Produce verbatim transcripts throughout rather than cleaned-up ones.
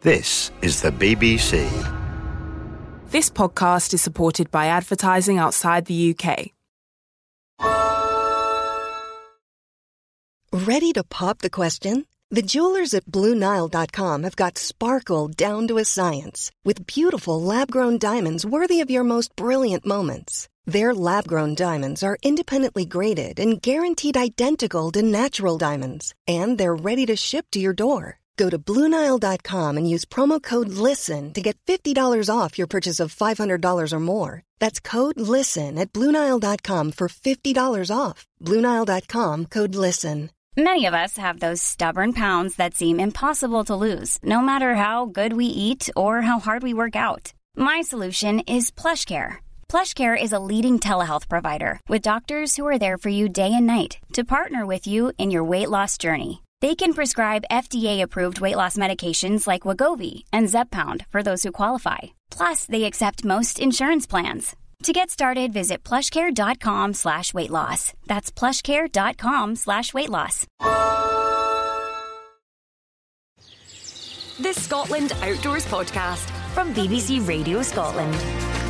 This is the B B C. This podcast is supported by advertising outside the U K. Ready to pop the question? The jewelers at Blue Nile dot com have got sparkle down to a science with beautiful lab-grown diamonds worthy of your most brilliant moments. Their lab-grown diamonds are independently graded and guaranteed identical to natural diamonds, and they're ready to ship to your door. Go to Blue Nile dot com and use promo code LISTEN to get fifty dollars off your purchase of five hundred dollars or more. That's code LISTEN at Blue Nile dot com for fifty dollars off. Blue Nile dot com, code LISTEN. Many of us have those stubborn pounds that seem impossible to lose, no matter how good we eat or how hard we work out. My solution is PlushCare. PlushCare is a leading telehealth provider with doctors who are there for you day and night to partner with you in your weight loss journey. They can prescribe F D A-approved weight loss medications like Wegovy and Zepbound for those who qualify. Plus, they accept most insurance plans. To get started, visit plushcare.com slash weight loss. That's plushcare.com slash weight loss. The Scotland Outdoors Podcast from B B C Radio Scotland.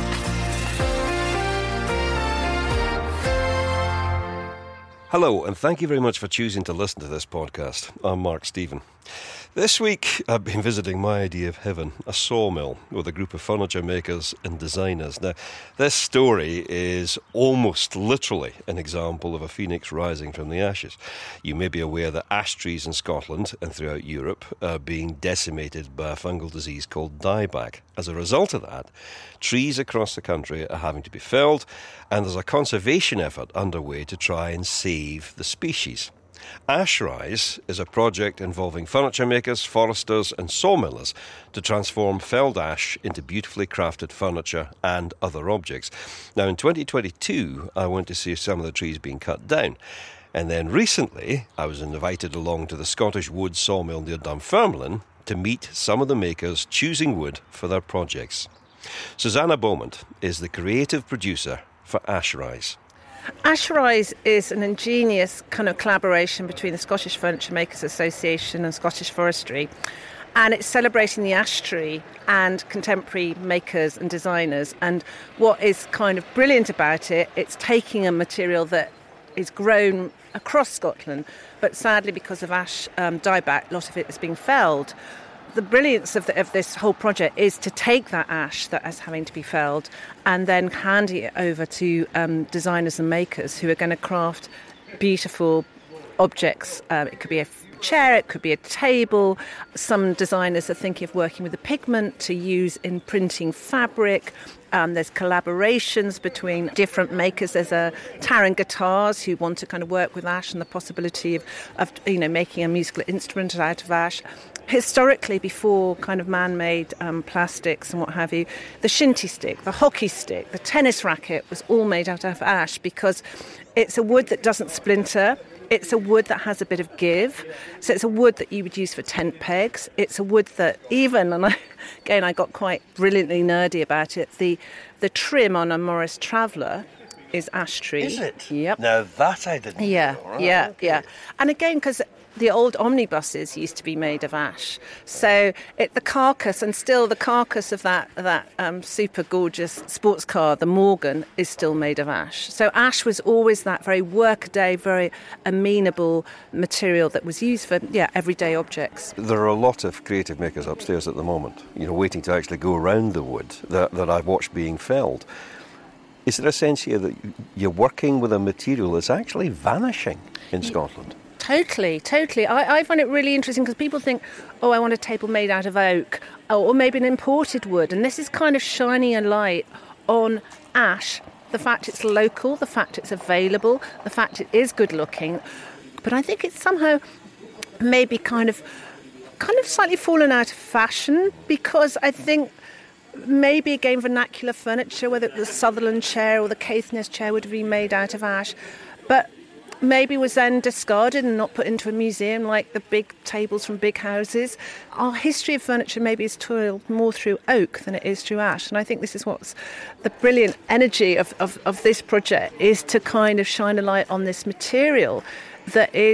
Hello, and thank you very much for choosing to listen to this podcast. I'm Mark Stephen. This week, I've been visiting my idea of heaven, a sawmill with a group of furniture makers and designers. Now, this story is almost literally an example of a phoenix rising from the ashes. You may be aware that ash trees in Scotland and throughout Europe are being decimated by a fungal disease called dieback. As a result of that, trees across the country are having to be felled, and there's a conservation effort underway to try and save the species. Ashrise is a project involving furniture makers, foresters and sawmillers to transform felled ash into beautifully crafted furniture and other objects. Now, in twenty twenty-two, I went to see some of the trees being cut down. And then recently, I was invited along to the Scottish Wood sawmill near Dunfermline to meet some of the makers choosing wood for their projects. Susanna Beaumont is the creative producer for Ashrise. Ashrise is an ingenious kind of collaboration between the Scottish Furniture Makers Association and Scottish Forestry, and it's celebrating the ash tree and contemporary makers and designers. And what is kind of brilliant about it, it's taking a material that is grown across Scotland, but sadly because of ash um, dieback, a lot of it is being felled. The brilliance of, the, of this whole project is to take that ash that is having to be felled and then handing it over to um, designers and makers who are going to craft beautiful objects. Um, it could be a chair, it could be a table. Some designers are thinking of working with the pigment to use in printing fabric. Um, there's collaborations between different makers. There's a Taran Guitars who want to kind of work with ash and the possibility of, of you know, making a musical instrument out of ash. Historically, before kind of man-made um, plastics and what have you, the shinty stick, the hockey stick, the tennis racket was all made out of ash because it's a wood that doesn't splinter. It's a wood that has a bit of give. So it's a wood that you would use for tent pegs. It's a wood that even, and I, again, I got quite brilliantly nerdy about it, the the trim on a Morris Traveller is ash tree. Is it? Yep. Now that I didn't yeah, know. Right, yeah, okay. yeah. And again, because the old omnibuses used to be made of ash. So it, the carcass, and still the carcass of that that um, super gorgeous sports car, the Morgan, is still made of ash. So ash was always that very workaday, very amenable material that was used for yeah everyday objects. There are a lot of creative makers upstairs at the moment, you know, waiting to actually go around the wood that, that I've watched being felled. Is there a sense here that you're working with a material that's actually vanishing in Scotland? Totally, totally. I, I find it really interesting because people think, oh, I want a table made out of oak or maybe an imported wood. And this is kind of shining a light on ash, the fact it's local, the fact it's available, the fact it is good looking. But I think it's somehow maybe kind of, kind of slightly fallen out of fashion because I think maybe again vernacular furniture, whether it was the Sutherland chair or the Caithness chair would have been made out of ash. But maybe was then discarded and not put into a museum like the big tables from big houses. Our history of furniture maybe is toiled more through oak than it is through ash. And I think this is what's the brilliant energy of, of, of this project, is to kind of shine a light on this material that is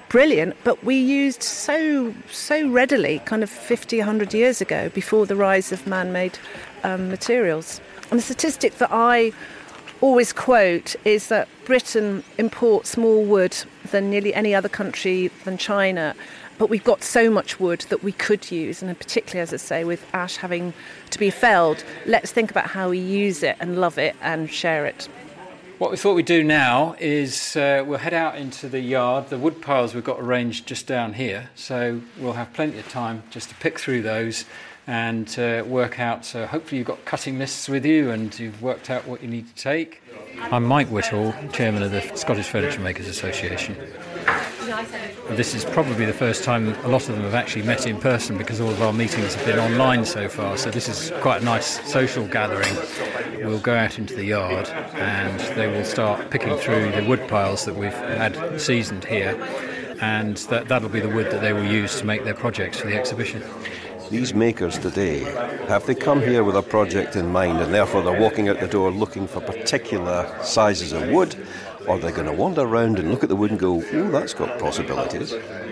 brilliant, but we used so so readily kind of fifty, one hundred years ago, before the rise of man-made um, materials. And the statistic that I always quote is that Britain imports more wood than nearly any other country than China, but we've got so much wood that we could use, and particularly, as I say, with ash having to be felled, let's think about how we use it and love it and share it. What we thought we'd do now is uh, we'll head out into the yard. The wood piles we've got arranged just down here, so we'll have plenty of time just to pick through those and uh, work out. So hopefully you've got cutting lists with you and you've worked out what you need to take. I'm Mike Whittall, Chairman of the Scottish Furniture Makers Association. This is probably the first time a lot of them have actually met in person, because all of our meetings have been online so far, so this is quite a nice social gathering. We'll go out into the yard and they will start picking through the wood piles that we've had seasoned here, and that, that'll be the wood that they will use to make their projects for the exhibition. These makers today, have they come here with a project in mind and therefore they're walking out the door looking for particular sizes of wood? Or are they going to wander around and look at the wood and go, oh, that's got possibilities?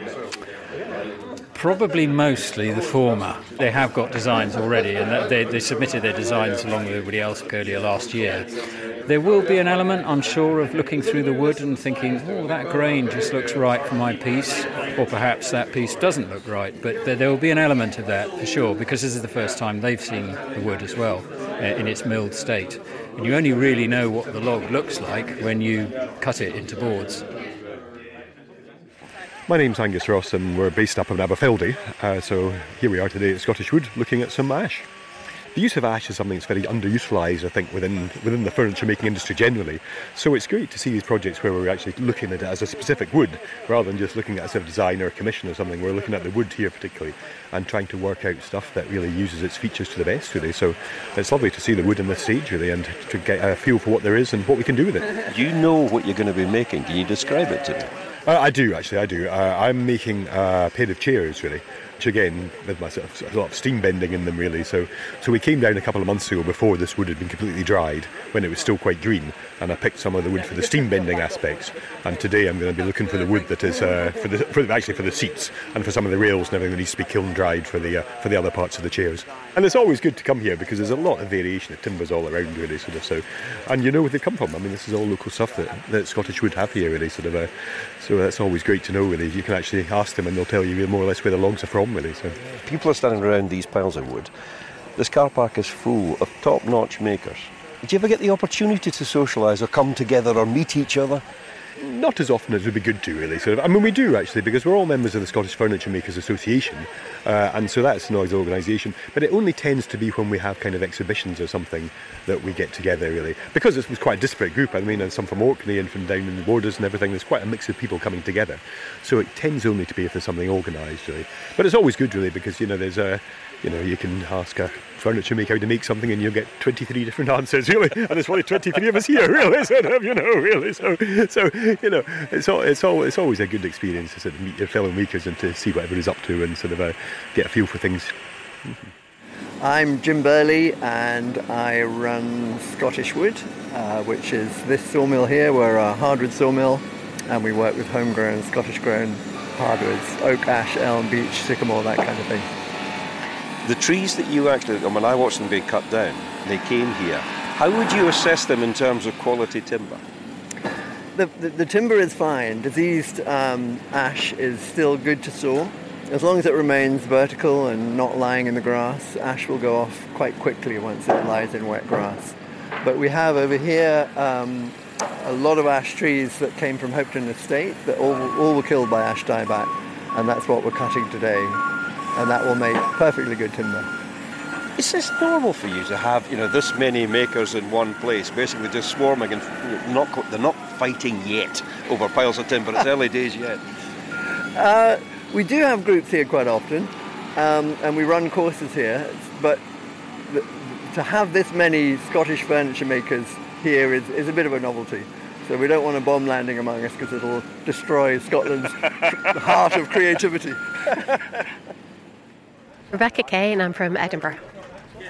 Probably mostly the former. They have got designs already, and they, they submitted their designs along with everybody else earlier last year. There will be an element, I'm sure, of looking through the wood and thinking, oh, that grain just looks right for my piece, or perhaps that piece doesn't look right. But there, there will be an element of that for sure, because this is the first time they've seen the wood as well uh, in its milled state. And you only really know what the log looks like when you cut it into boards. My name's Angus Ross and we're based up in Aberfeldy, uh, so here we are today at Scottish Wood looking at some ash. The use of ash is something that's very underutilised, I think, within within the furniture making industry generally. So it's great to see these projects where we're actually looking at it as a specific wood, rather than just looking at it as a design or a commission or something. We're looking at the wood here particularly and trying to work out stuff that really uses its features to the best, really. So it's lovely to see the wood on this stage, really, and to get a feel for what there is and what we can do with it. You know what you're going to be making. Can you describe it to me? Uh, I do, actually, I do. Uh, I'm making a pair of chairs, really, which again, with my sort of, a lot of steam bending in them, really. So so we came down a couple of months ago before this wood had been completely dried, when it was still quite green, and I picked some of the wood for the steam bending aspects. And today I'm going to be looking for the wood that is, uh, for the for, actually for the seats, and for some of the rails and everything that needs to be kiln dried for the, uh, for the other parts of the chairs. And it's always good to come here, because there's a lot of variation of timbers all around, really, sort of. So, and you know where they come from. I mean, this is all local stuff that, that Scottish Wood have here, really, sort of. Uh, so that's always great to know, really. You can actually ask them and they'll tell you more or less where the logs are from, really. So people are standing around these piles of wood. This car park is full of top-notch makers. Did you ever get the opportunity to socialise or come together or meet each other? Not as often as would be good to, really. Sort of. I mean, we do, actually, because we're all members of the Scottish Furniture Makers Association, uh, and so that's an organisation, but it only tends to be when we have kind of exhibitions or something that we get together, really. Because it was quite a disparate group, I mean, and some from Orkney and from down in the borders and everything, there's quite a mix of people coming together. So it tends only to be if there's something organised, really. But it's always good, really, because, you know, there's a... You know, you can ask a furniture maker how to make something and you'll get twenty-three different answers, really. And there's only twenty-three of us here, really, sort of, you know, really. So, so you know, it's all, it's all, it's always a good experience to sort of meet your fellow makers and to see what everybody's up to and sort of uh, get a feel for things. I'm Jim Burley and I run Scottish Wood, uh, which is this sawmill here. We're a hardwood sawmill and we work with homegrown, Scottish-grown hardwoods, oak, ash, elm, beech, sycamore, that kind of thing. The trees that you actually, when I watched them being cut down, they came here. How would you assess them in terms of quality timber? The, the, the timber is fine. Diseased um, ash is still good to saw. As long as it remains vertical and not lying in the grass, ash will go off quite quickly once it lies in wet grass. But we have over here um, a lot of ash trees that came from Hopetoun Estate that all, all were killed by ash dieback, and that's what we're cutting today. And that will make perfectly good timber. Is this normal for you to have, you know, this many makers in one place, basically just swarming and not they're not fighting yet over piles of timber? It's early days yet. Uh, we do have groups here quite often, um, and we run courses here. But the, to have this many Scottish furniture makers here is, is a bit of a novelty. So we don't want a bomb landing among us because it'll destroy Scotland's heart of creativity. Rebecca Kay and I'm from Edinburgh.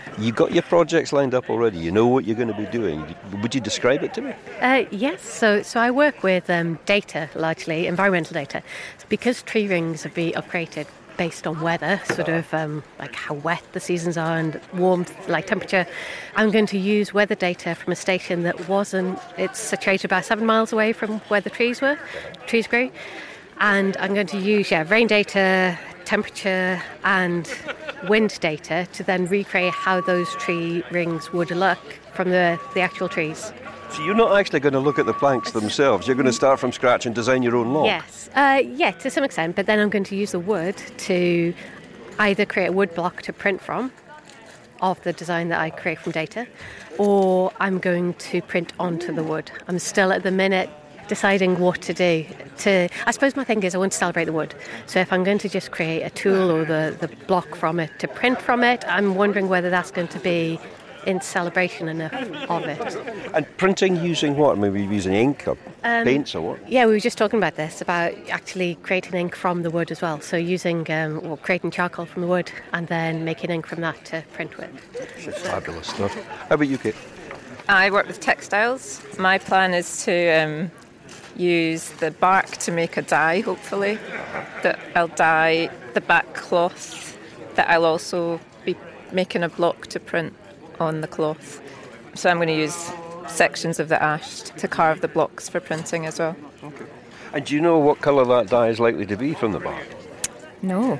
You got your projects lined up already. You know what you're going to be doing. Would you describe it to me? Uh, yes. So, so I work with um, data, largely environmental data, because tree rings are being created based on weather, sort of um, like how wet the seasons are and warmth, like temperature. I'm going to use weather data from a station that wasn't. It's situated about seven miles away from where the trees were, trees grew, and I'm going to use yeah rain data, temperature and wind data to then recreate how those tree rings would look from the, the actual trees. So you're not actually going to look at the planks themselves, you're going to start from scratch and design your own log? Yes, uh, yeah, to some extent, but then I'm going to use the wood to either create a wood block to print from, of the design that I create from data, or I'm going to print onto the wood. I'm still at the minute deciding what to do. To, I suppose my thing is I want to celebrate the wood. So if I'm going to just create a tool or the, the block from it to print from it, I'm wondering whether that's going to be in celebration enough of it. And printing using what? Maybe using ink or Um, paints or what? Yeah, we were just talking about this, about actually creating ink from the wood as well. So using, um, or creating charcoal from the wood and then making ink from that to print with. It's fabulous stuff. How about you, Kate? I work with textiles. My plan is to um, use the bark to make a dye, hopefully. That I'll dye the back cloth, that I'll also be making a block to print on the cloth. So I'm going to use sections of the ash to carve the blocks for printing as well. Okay. And do you know what colour that dye is likely to be from the bark? No.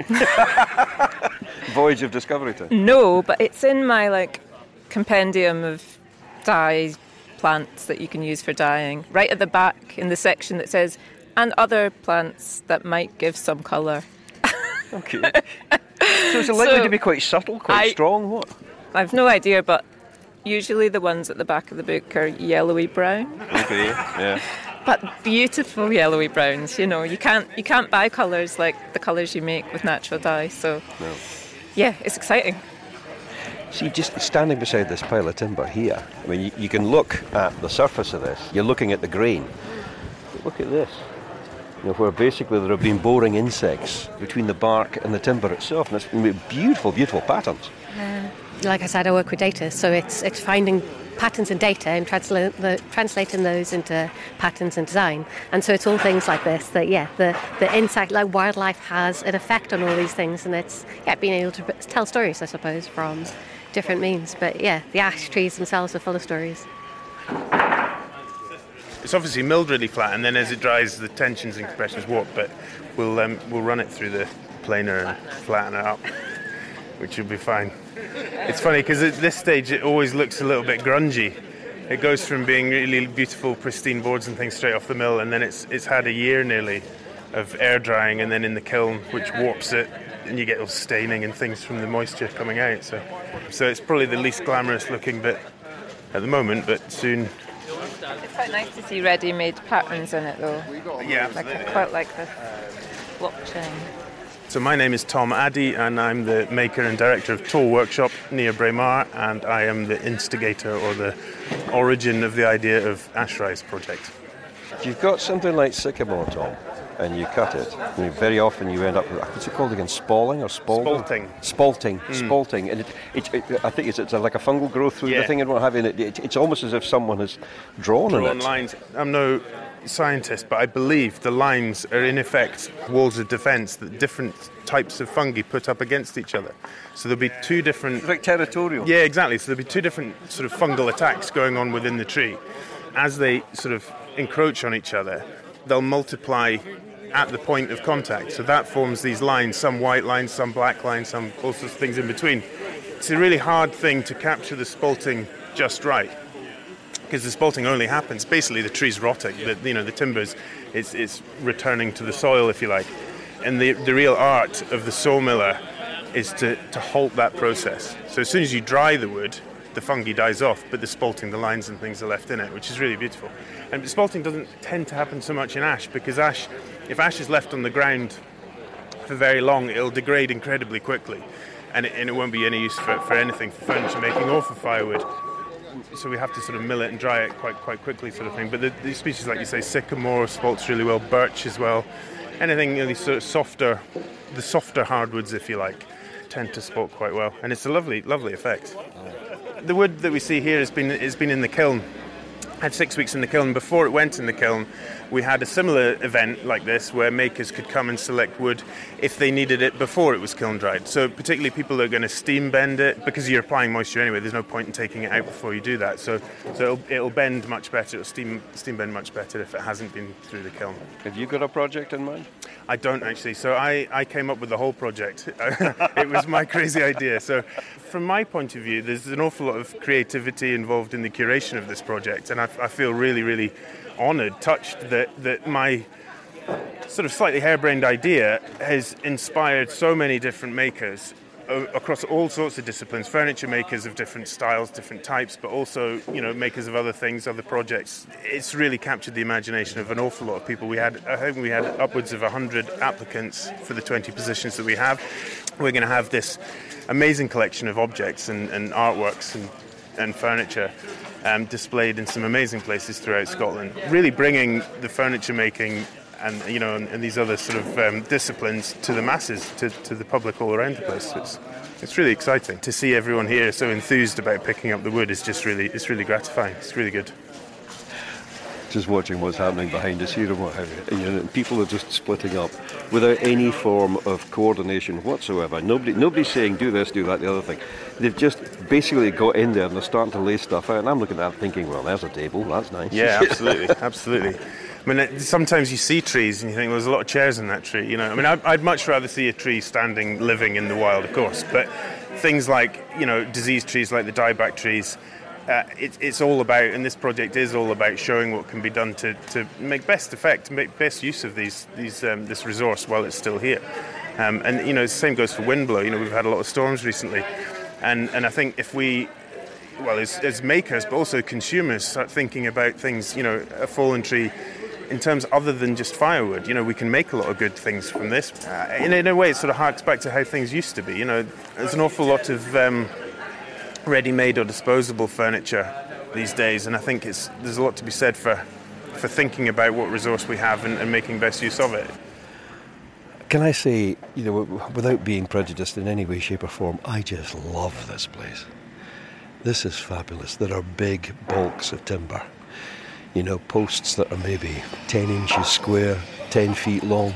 Voyage of discovery time. No, but it's in my like compendium of dye plants that you can use for dyeing. Right at the back in the section that says, and other plants that might give some colour. Okay. So is it likely So to be quite subtle, quite I- strong? What? I've no idea, but usually the ones at the back of the book are yellowy brown. Okay, yeah. But beautiful yellowy browns, you know. You can't you can't buy colours like the colours you make with natural dye. So, No. yeah, it's exciting. See, just standing beside this pile of timber here, I mean, you, you can look at the surface of this. You're looking at the grain. But look at this. You know, where basically there have been boring insects between the bark and the timber itself. And it's beautiful, beautiful patterns. Uh, like I said, I work with data, so it's it's finding patterns in data and transla- the, translating those into patterns and design. And so it's all things like this that, yeah, the, the insect, like wildlife has an effect on all these things, and it's, yeah, being able to tell stories, I suppose, from different means. But, yeah, the ash trees themselves are full of stories. It's obviously milled really flat, and then as it dries, the tensions and compressions warp, but we'll um, we'll run it through the planer and flatten it up, which will be fine. It's funny because at this stage it always looks a little bit grungy. It goes from being really beautiful, pristine boards and things straight off the mill, and then it's it's had a year nearly of air drying and then in the kiln, which warps it, and you get all staining and things from the moisture coming out. So, so it's probably the least glamorous looking bit at the moment, but soon. It's quite nice to see ready-made patterns in it, though. Yeah, like I quite like the blockchain. So my name is Tom Addy, and I'm the maker and director of Toll Workshop near Braemar, and I am the instigator or the origin of the idea of Ashrise project. If you've got something like sycamore, Tom, and you cut it, I mean, very often you end up with, what's it called again, spalling or spalding? Spalting. Spalting, Mm. spalting. And it, it, it, I think it's, it's like a fungal growth through Yeah. the thing and what have you. And it, it, it's almost as if someone has drawn, on Drawn it. lines. I'm no scientist, but I believe the lines are in effect walls of defence that different types of fungi put up against each other. So there'll be two different... Like territorial. Yeah, exactly. So there'll be two different sort of fungal attacks going on within the tree. As they sort of encroach on each other, they'll multiply at the point of contact. So that forms these lines, some white lines, some black lines, some all sorts of things in between. It's a really hard thing to capture the spalting just right, because the spalting only happens, basically the tree's rotting, the, you know, the timbers, it's, it's returning to the soil, if you like. And the, the real art of the sawmiller is to, to halt that process. So as soon as you dry the wood, the fungi dies off, but the spalting, the lines and things are left in it, which is really beautiful. And spalting doesn't tend to happen so much in ash, because ash, if ash is left on the ground for very long, it'll degrade incredibly quickly, and it, and it won't be any use for, for anything, for furniture making or for firewood. So we have to sort of mill it and dry it quite quite quickly, sort of thing. But the, the species, like you say, sycamore spalts really well, birch as well. Anything really sort of softer, the softer hardwoods, if you like, tend to spot quite well, and it's a lovely, lovely effect. The wood that we see here has been has been in the kiln. Had six weeks in the kiln. Before it went in the kiln, we had a similar event like this where makers could come and select wood if they needed it before it was kiln dried. So particularly people that are going to steam bend it, because you're applying moisture anyway, there's no point in taking it out before you do that. So so it'll, it'll bend much better, it'll steam, steam bend much better if it hasn't been through the kiln. Have you got a project in mind? I don't actually. So I, I came up with the whole project. It was my crazy idea. So from my point of view, there's an awful lot of creativity involved in the curation of this project, and I, I feel really, really honoured, touched that, that my sort of slightly harebrained idea has inspired so many different makers o- across all sorts of disciplines, furniture makers of different styles, different types, but also, you know, makers of other things, other projects. It's really captured the imagination of an awful lot of people. We had, I think we had upwards of one hundred applicants for the twenty positions that we have. We're going to have this amazing collection of objects and, and artworks and, and furniture um, displayed in some amazing places throughout Scotland, really bringing the furniture making and, you know, and, and these other sort of um, disciplines to the masses, to, to the public all around the place. It's, it's really exciting to see everyone here so enthused about picking up the wood. Is just really, it's really gratifying. It's really good. Just watching what's happening behind us here and what have you. You know, people are just splitting up without any form of coordination whatsoever. Nobody, nobody's saying do this, do that, the other thing. They've just basically got in there and they're starting to lay stuff out. And I'm looking at that thinking, well, there's a table, that's nice. Yeah, absolutely, absolutely. I mean, sometimes you see trees and you think, well, there's a lot of chairs in that tree. You know, I mean, I'd, I'd much rather see a tree standing, living in the wild, of course. But things like, you know, diseased trees like the dieback trees. Uh, it, it's all about, and this project is all about showing what can be done to, to make best effect, make best use of these these um, this resource while it's still here. Um, and you know, the same goes for windblow. You know, we've had a lot of storms recently, and and I think if we, well, as, as makers, but also consumers, start thinking about things, you know, a fallen tree, in terms other than just firewood. You know, we can make a lot of good things from this. Uh, in, in a way, it sort of harks back to how things used to be. You know, there's an awful lot of Um, ready-made or disposable furniture these days, and I think it's there's a lot to be said for for thinking about what resource we have and, and making best use of it. Can I say, you know, without being prejudiced in any way, shape or form, I just love this place. This is fabulous. There are big bulks of timber, you know, posts that are maybe ten inches square, ten feet long.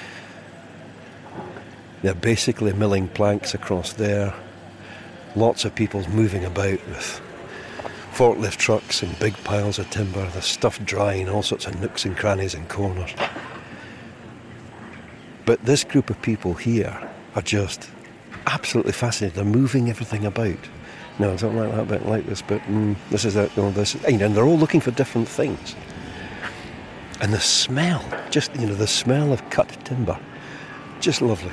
They're basically milling planks across there. Lots of people moving about with forklift trucks and big piles of timber. There's stuff drying, all sorts of nooks and crannies and corners. But this group of people here are just absolutely fascinated. They're moving everything about. No, I don't like that bit like this, but mm, this is it. No, this, and they're all looking for different things. And the smell, just, you know, the smell of cut timber, just lovely.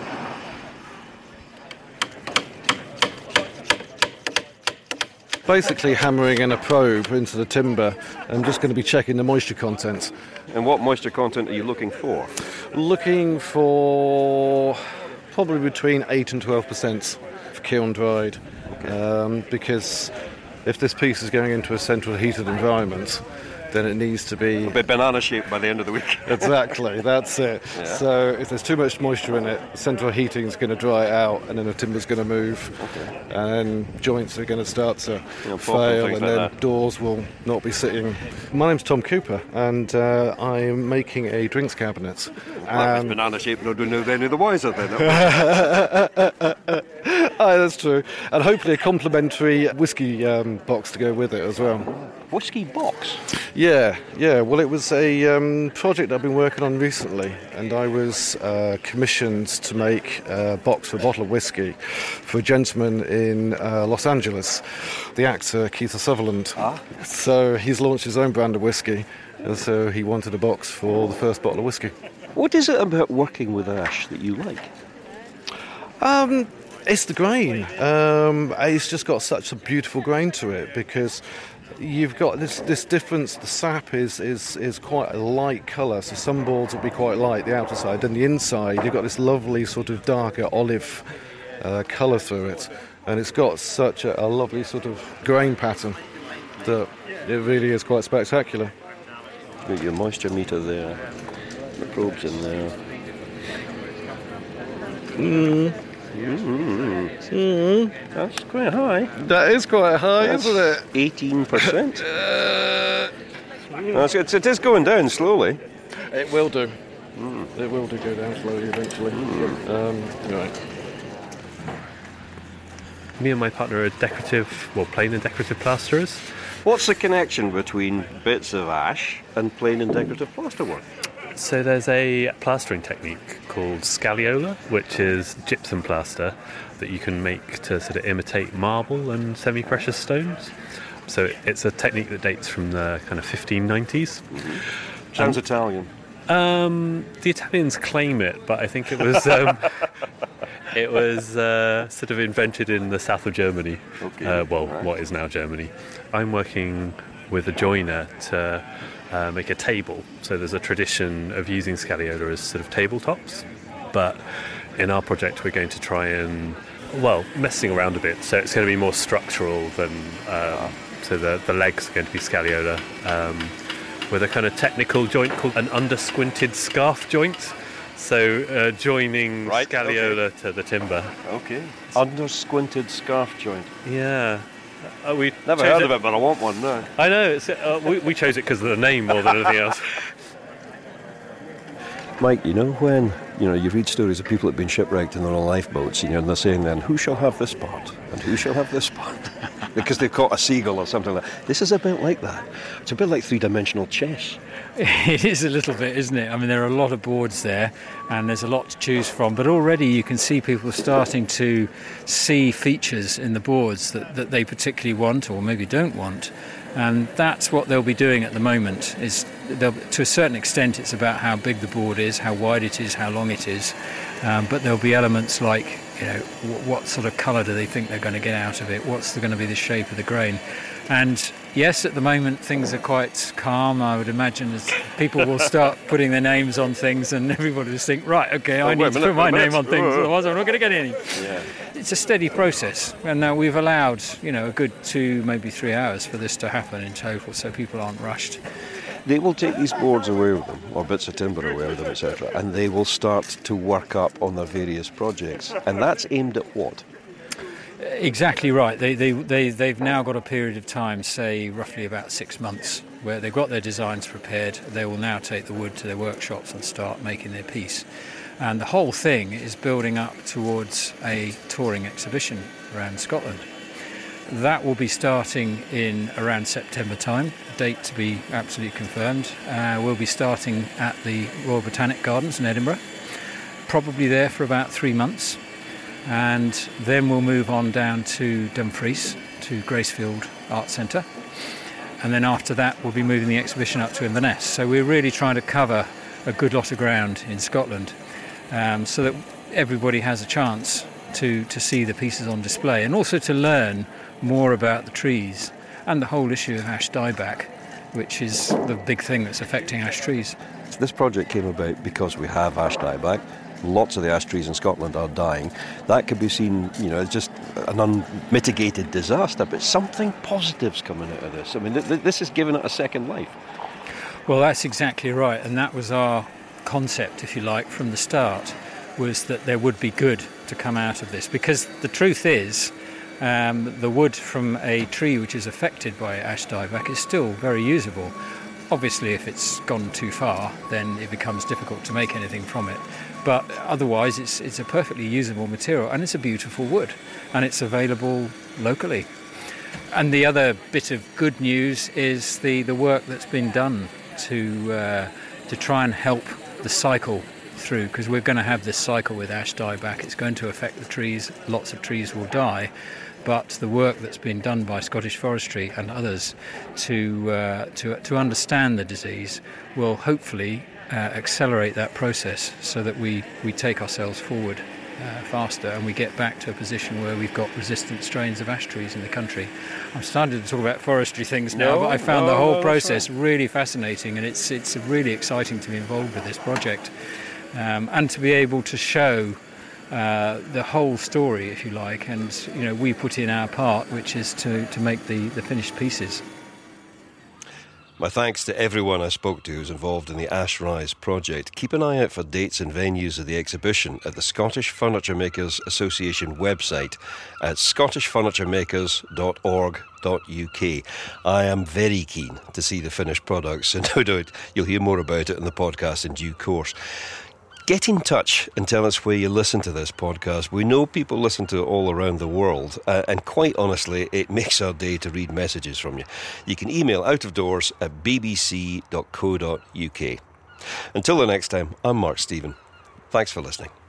Basically hammering in a probe into the timber. I'm just going to be checking the moisture content. And what moisture content are you looking for? Looking for probably between eight and twelve percent kiln dried. Okay. Um, because if this piece is going into a central heated environment, then it needs to be... a bit banana-shaped by the end of the week. Exactly, that's it. Yeah. So if there's too much moisture in it, central heating is going to dry it out, and then the timber's going to move, okay. and then joints are going to start to yeah, fail, and like then that. Doors will not be sitting. My name's Tom Cooper, and uh, I'm making a drinks cabinet. Well, that was banana-shaped, no, no, any the wiser then. Oh, that's true. And hopefully a complimentary whiskey um, box to go with it as well. Whiskey box? Yeah, yeah. Well, it was a um, project I've been working on recently, and I was uh, commissioned to make a box for a bottle of whiskey for a gentleman in uh, Los Angeles, the actor Keith Sutherland. Ah. So he's launched his own brand of whiskey, and so he wanted a box for the first bottle of whiskey. What is it about working with ash that you like? Um... It's the grain. Um, it's just got such a beautiful grain to it because you've got this this difference. The sap is, is, is quite a light colour, so some boards will be quite light, the outer side. Then the inside, you've got this lovely sort of darker olive uh, colour through it. And it's got such a, a lovely sort of grain pattern that it really is quite spectacular. You've got your moisture meter there, the probes in there. Mm. Mm-hmm. Mm-hmm. That's quite high. That is quite high, That's isn't it? eighteen percent. uh, That's, it's, it is going down slowly. It will do. Mm. It will do go down slowly eventually. Mm. Um, right. Me and my partner are decorative, well, plain and decorative plasterers. What's the connection between bits of ash and plain and decorative plasterwork? So there's a plastering technique called scagliola, which is gypsum plaster that you can make to sort of imitate marble and semi-precious stones. So it's a technique that dates from the kind of fifteen nineties. Mm-hmm. Sounds um, Italian. Um, the Italians claim it, but I think it was um, it was uh, sort of invented in the south of Germany. Okay. Uh, well, right. What is now Germany. I'm working with a joiner to uh, make a table. So there's a tradition of using scagliola as sort of tabletops, but in our project we're going to try and, well, messing around a bit. So it's going to be more structural than, uh, so the, the legs are going to be scagliola, um, with a kind of technical joint called an under-squinted scarf joint. So uh, joining right, scagliola okay. to the timber. Okay. Under-squinted scarf joint. Yeah. Uh, we Never heard it. of it, but I want one now. I know. It's, uh, we, we chose it because of the name more than anything else. Mike, you know when you know you read stories of people that have been shipwrecked and they're on lifeboats, you know, and they're saying then, who shall have this part and who shall have this part? Because they've caught a seagull or something like that. This is a bit like that. It's a bit like three-dimensional chess. It is a little bit, isn't it? I mean, there are a lot of boards there and there's a lot to choose from, but already you can see people starting to see features in the boards that, that they particularly want or maybe don't want. And that's what they'll be doing at the moment. Is to a certain extent it's about how big the board is, how wide it is, how long it is, um, but there'll be elements like, you know, what, what sort of colour do they think they're going to get out of it, what's going to be the shape of the grain. And yes, at the moment things are quite calm. I would imagine as people will start putting their names on things and everybody will think, right, okay, oh, I need to put my name on things, oh. otherwise I'm not going to get any. Yeah. It's a steady process, and now we've allowed, you know, a good two, maybe three hours for this to happen in total, so people aren't rushed. They will take these boards away with them, or bits of timber away with them, et cetera, and they will start to work up on their various projects. And that's aimed at what? Exactly right. They, they, they, they've now got a period of time, say roughly about six months, where they've got their designs prepared. They will now take the wood to their workshops and start making their piece. And the whole thing is building up towards a touring exhibition around Scotland. That will be starting in around September time, date to be absolutely confirmed. Uh, we'll be starting at the Royal Botanic Gardens in Edinburgh, probably there for about three months. And then we'll move on down to Dumfries, to Gracefield Art Centre. And then after that, we'll be moving the exhibition up to Inverness. So we're really trying to cover a good lot of ground in Scotland, um, so that everybody has a chance to, to see the pieces on display and also to learn more about the trees and the whole issue of ash dieback, which is the big thing that's affecting ash trees. This project came about because we have ash dieback. Lots of the ash trees in Scotland are dying. That could be seen, you know, as just an unmitigated disaster, but something positive's coming out of this. I mean, th- th- this is giving it a second life. Well, that's exactly right, and that was our concept, if you like, from the start, was that there would be good to come out of this, because the truth is, um, the wood from a tree which is affected by ash dieback is still very usable. Obviously, if it's gone too far, then it becomes difficult to make anything from it. But otherwise, it's it's a perfectly usable material, and it's a beautiful wood, and it's available locally. And the other bit of good news is the, the work that's been done to uh, to try and help the cycle through, because we're going to have this cycle with ash dieback. It's going to affect the trees. Lots of trees will die. But the work that's been done by Scottish Forestry and others to uh, to to understand the disease will hopefully uh, accelerate that process, so that we, we take ourselves forward uh, faster and we get back to a position where we've got resistant strains of ash trees in the country. I'm starting to talk about forestry things now, no, but I found no, the whole no, process right. really fascinating, and it's it's really exciting to be involved with this project, um, and to be able to show Uh, the whole story, if you like, and you know, we put in our part, which is to, to make the, the finished pieces. My thanks to everyone I spoke to who's involved in the Ash Rise project. Keep an eye out for dates and venues of the exhibition at the Scottish Furniture Makers Association website at scottish furniture makers dot org dot U K. I am very keen to see the finished products, and no doubt you'll hear more about it in the podcast in due course. Get in touch and tell us where you listen to this podcast. We know people listen to it all around the world, uh, and quite honestly, it makes our day to read messages from you. You can email out of doors at b b c dot co dot U K. Until the next time, I'm Mark Stephen. Thanks for listening.